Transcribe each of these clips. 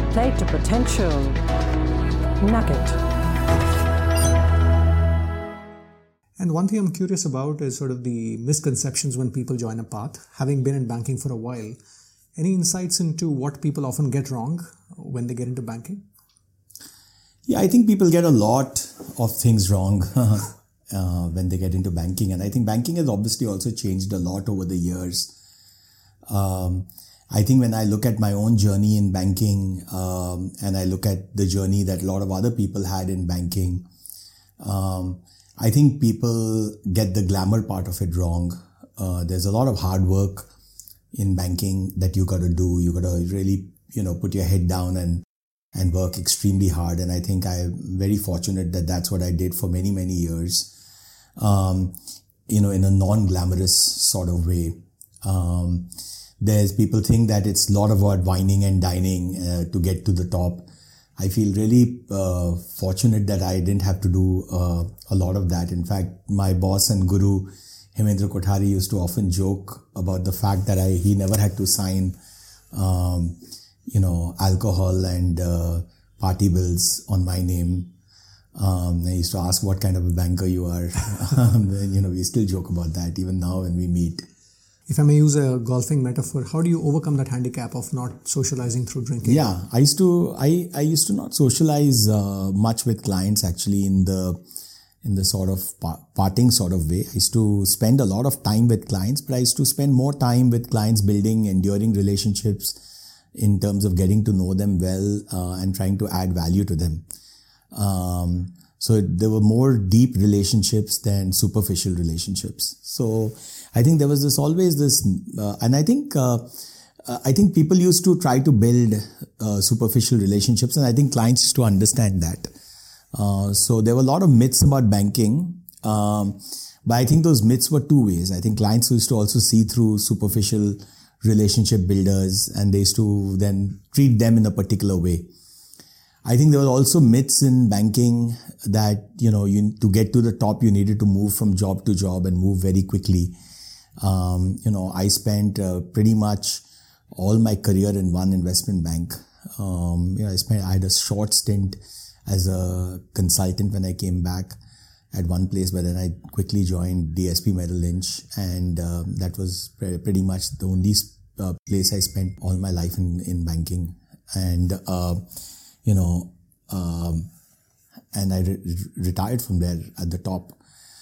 Plate a potential nugget. And one thing I'm curious about is sort of the misconceptions when people join a path. Having been in banking for a while, any insights into what people often get wrong when they get into banking? Yeah, I think people get a lot of things wrong when they get into banking. And I think banking has obviously also changed a lot over the years. I think when I look at my own journey in banking and I look at the journey that a lot of other people had in banking, I think people get the glamour part of it wrong. There's a lot of hard work in banking that you got to do. You got to really, put your head down and work extremely hard. And I think I'm very fortunate that that's what I did for many, many years, in a non-glamorous sort of way. There's people think that it's a lot about whining and dining to get to the top. I feel really fortunate that I didn't have to do a lot of that. In fact, my boss and guru, Hemendra Kothari, used to often joke about the fact that he never had to sign, alcohol and party bills on my name. I used to ask what kind of a banker you are. And, we still joke about that even now when we meet. If I may use a golfing metaphor, how do you overcome that handicap of not socializing through drinking? Yeah, I used to not socialize much with clients actually in the sort of parting sort of way. I used to spend a lot of time with clients, but I used to spend more time with clients building enduring relationships in terms of getting to know them well and trying to add value to them. So there were more deep relationships than superficial relationships. So I think there was always this, and I think people used to try to build superficial relationships, and I think clients used to understand that. So there were a lot of myths about banking, but I think those myths were two ways. I think clients used to also see through superficial relationship builders, and they used to then treat them in a particular way. I think there were also myths in banking that, to get to the top, you needed to move from job to job and move very quickly. I spent pretty much all my career in one investment bank. I had a short stint as a consultant when I came back at one place, but then I quickly joined DSP Merrill Lynch, and that was pretty much the only place I spent all my life in banking. And and I retired from there at the top.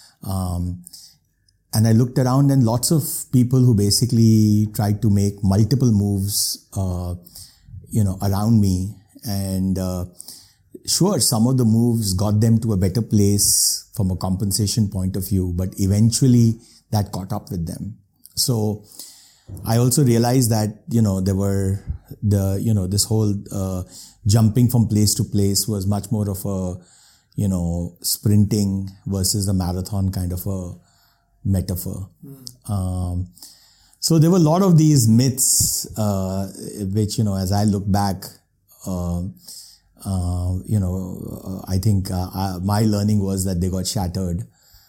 And I looked around, and lots of people who basically tried to make multiple moves, around me. And sure, some of the moves got them to a better place from a compensation point of view, but eventually that caught up with them. So I also realized that, there were this whole jumping from place to place was much more of a, sprinting versus a marathon kind of a metaphor. So there were a lot of these myths, which, as I look back, I think my learning was that they got shattered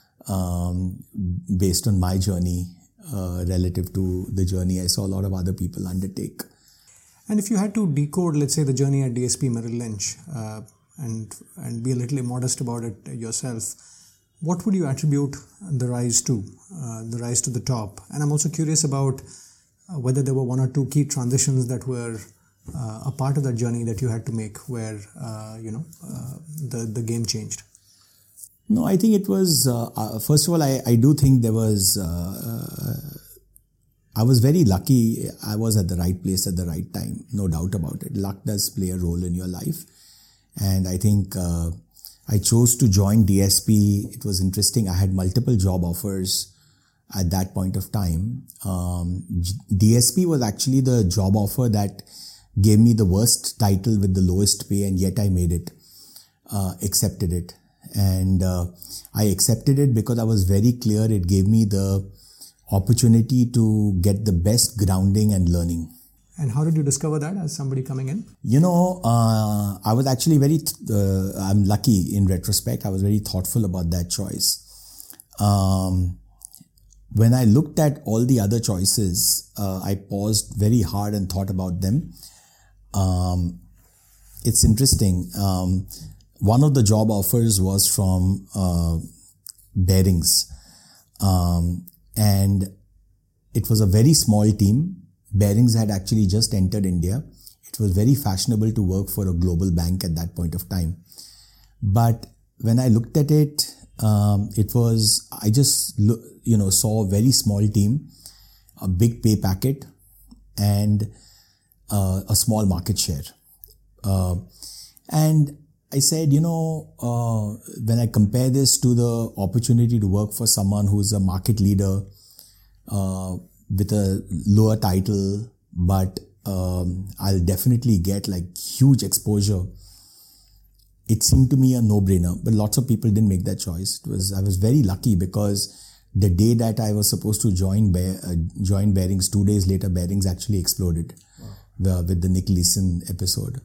based on my journey relative to the journey I saw a lot of other people undertake. And if you had to decode, let's say, the journey at DSP Merrill Lynch and be a little immodest about it yourself, what would you attribute the rise to the top? And I'm also curious about whether there were one or two key transitions that were a part of that journey that you had to make where, the game changed. No, I think it was, first of all, I do think there was, I was very lucky. I was at the right place at the right time, no doubt about it. Luck does play a role in your life. And I think I chose to join DSP. It was interesting. I had multiple job offers at that point of time. DSP was actually the job offer that gave me the worst title with the lowest pay, and yet I made it, accepted it. And I accepted it because I was very clear it gave me the opportunity to get the best grounding and learning. And how did you discover that as somebody coming in? I was actually I'm lucky in retrospect. I was very thoughtful about that choice. When I looked at all the other choices, I paused very hard and thought about them. it's interesting. One of the job offers was from Bearings. And it was a very small team. Bearings had actually just entered India. It was very fashionable to work for a global bank at that point of time. But when I looked at it, I just saw a very small team, a big pay packet, and a small market share. And I said, when I compare this to the opportunity to work for someone who's a market leader with a lower title, but I'll definitely get like huge exposure, it seemed to me a no-brainer. But lots of people didn't make that choice. I was very lucky because the day that I was supposed to join Bearings, 2 days later, Bearings actually exploded. Wow. With the Nick Leeson episode.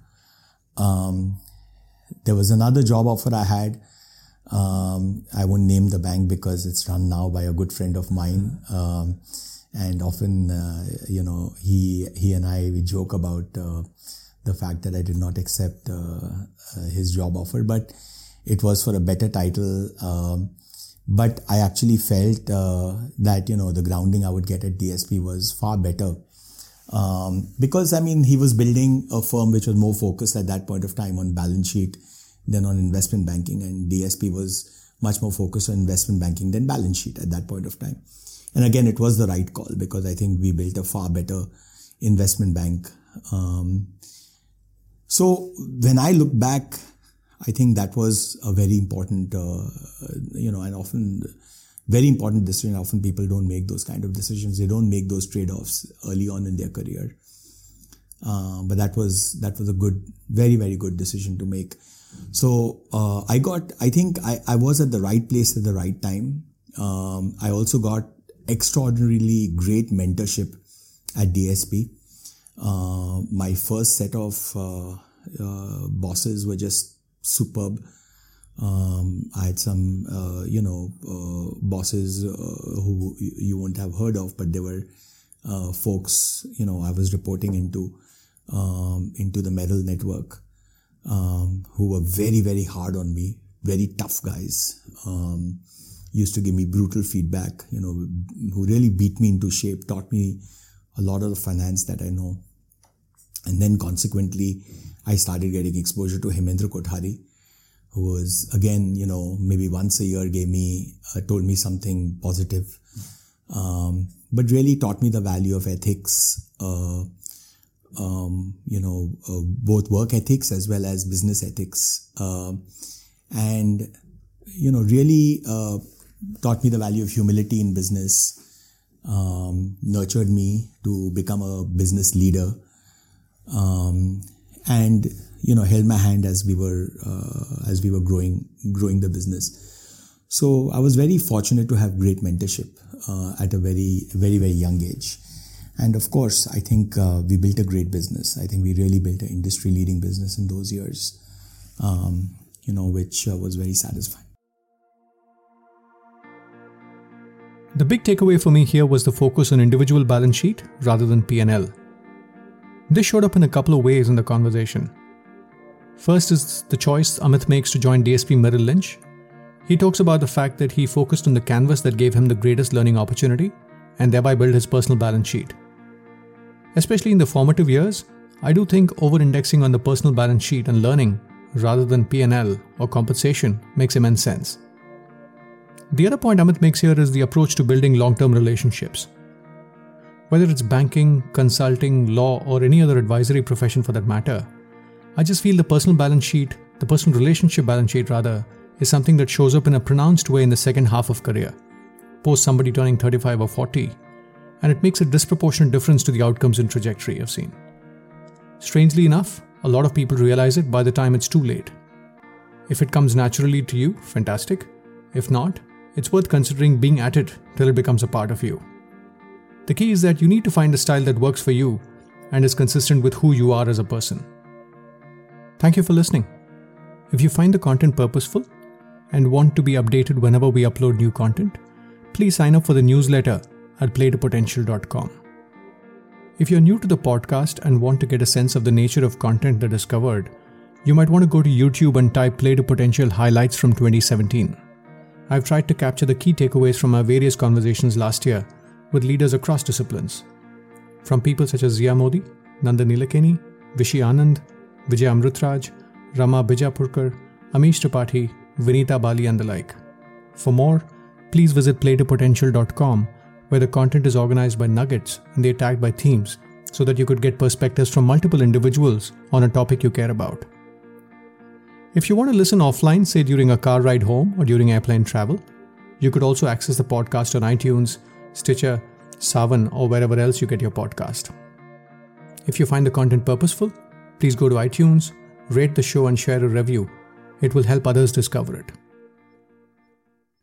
There was another job offer I had. I won't name the bank because it's run now by a good friend of mine. And often, he and I, we joke about the fact that I did not accept his job offer, but it was for a better title. But I actually felt that, the grounding I would get at DSP was far better. Because he was building a firm which was more focused at that point of time on balance sheet than on investment banking, and DSP was much more focused on investment banking than balance sheet at that point of time. And again, it was the right call because I think we built a far better investment bank. So when I look back, I think that was a very important, and often very important decision. Often people don't make those kind of decisions. They don't make those trade-offs early on in their career. But that was a good, very, very good decision to make. So I think I was at the right place at the right time. I also got extraordinarily great mentorship at DSP. My first set of bosses were just superb. I had some, bosses who you won't have heard of, but they were folks, I was reporting into the Merrill network, who were very, very hard on me, very tough guys, used to give me brutal feedback, who really beat me into shape, taught me a lot of the finance that I know. And then consequently, I started getting exposure to Hemendra Kothari, who was, again, maybe once a year told me something positive, but really taught me the value of ethics, both work ethics as well as business ethics, and, really taught me the value of humility in business, nurtured me to become a business leader, and held my hand as we were growing the business. So I was very fortunate to have great mentorship at a very, very, very young age. And of course, I think we built a great business. I think we really built an industry-leading business in those years, which was very satisfying. The big takeaway for me here was the focus on individual balance sheet rather than P&L. This showed up in a couple of ways in the conversation. First is the choice Amit makes to join DSP Merrill Lynch. He talks about the fact that he focused on the canvas that gave him the greatest learning opportunity and thereby built his personal balance sheet. Especially in the formative years, I do think over-indexing on the personal balance sheet and learning rather than P&L or compensation makes immense sense. The other point Amit makes here is the approach to building long-term relationships. Whether it's banking, consulting, law, or any other advisory profession for that matter, I just feel the personal relationship balance sheet rather, is something that shows up in a pronounced way in the second half of career, post somebody turning 35 or 40, and it makes a disproportionate difference to the outcomes and trajectory I've seen. Strangely enough, a lot of people realize it by the time it's too late. If it comes naturally to you, fantastic. If not, it's worth considering being at it till it becomes a part of you. The key is that you need to find a style that works for you and is consistent with who you are as a person. Thank you for listening. If you find the content purposeful and want to be updated whenever we upload new content, please sign up for the newsletter at playtopotential.com. If you're new to the podcast and want to get a sense of the nature of content that is covered, You might want to go to YouTube and type Play to Potential highlights from 2017. I've tried to capture the key takeaways from our various conversations last year with leaders across disciplines. From people such as Zia Modi, Nandan Nilekani, Vishy Anand, Vijay Amrutraj, Rama Bijapurkar, Amish Tripathi, Vinita Bali and the like. For more, please visit playtopotential.com, where the content is organized by nuggets and they're tagged by themes so that you could get perspectives from multiple individuals on a topic you care about. If you want to listen offline, say during a car ride home or during airplane travel, you could also access the podcast on iTunes, Stitcher, Savan, or wherever else you get your podcast. If you find the content purposeful, please go to iTunes, rate the show and share a review. It will help others discover it.